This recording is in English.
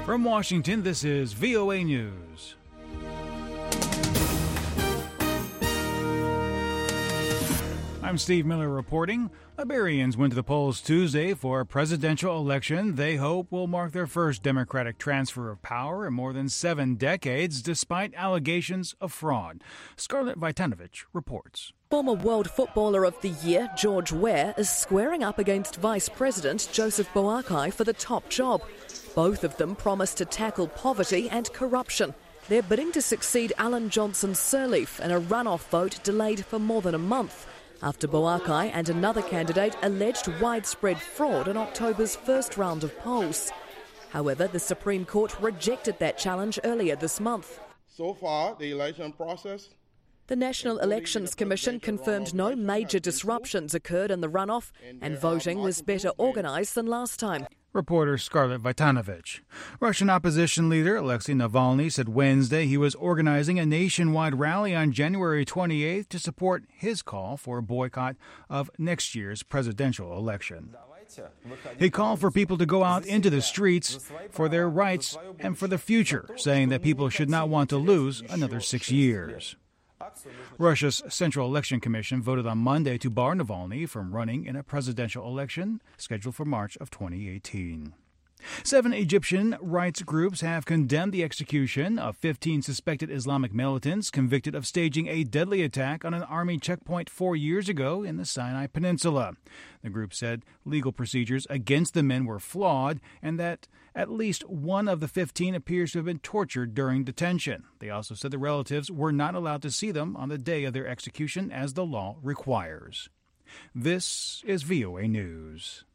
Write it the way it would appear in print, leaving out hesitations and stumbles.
From Washington, this is VOA News. I'm Steve Miller reporting. Liberians went to the polls Tuesday for a presidential election they hope will mark their first Democratic transfer of power in more than 7 decades, despite allegations of fraud. Scarlett Vitanovich reports. Former World Footballer of the Year, George Weah, is squaring up against Vice President Joseph Boakai for the top job. Both of them promised to tackle poverty and corruption. They're bidding to succeed Alan Johnson Sirleaf in a runoff vote delayed for more than a month, after Boakai and another candidate alleged widespread fraud in October's first round of polls. However, the Supreme Court rejected that challenge earlier this month. So far, the election process... The National Elections Commission confirmed no major disruptions occurred in the runoff and voting was better organised than last time. Reporter Scarlett Vitanovich. Russian opposition leader Alexei Navalny said Wednesday he was organizing a nationwide rally on January 28th to support his call for a boycott of next year's presidential election. He called for people to go out into the streets for their rights and for the future, saying that people should not want to lose another 6 years. Russia's Central Election Commission voted on Monday to bar Navalny from running in a presidential election scheduled for March of 2018. 7 Egyptian rights groups have condemned the execution of 15 suspected Islamic militants convicted of staging a deadly attack on an army checkpoint 4 years ago in the Sinai Peninsula. The group said legal procedures against the men were flawed and that at least one of the 15 appears to have been tortured during detention. They also said the relatives were not allowed to see them on the day of their execution as the law requires. This is VOA News.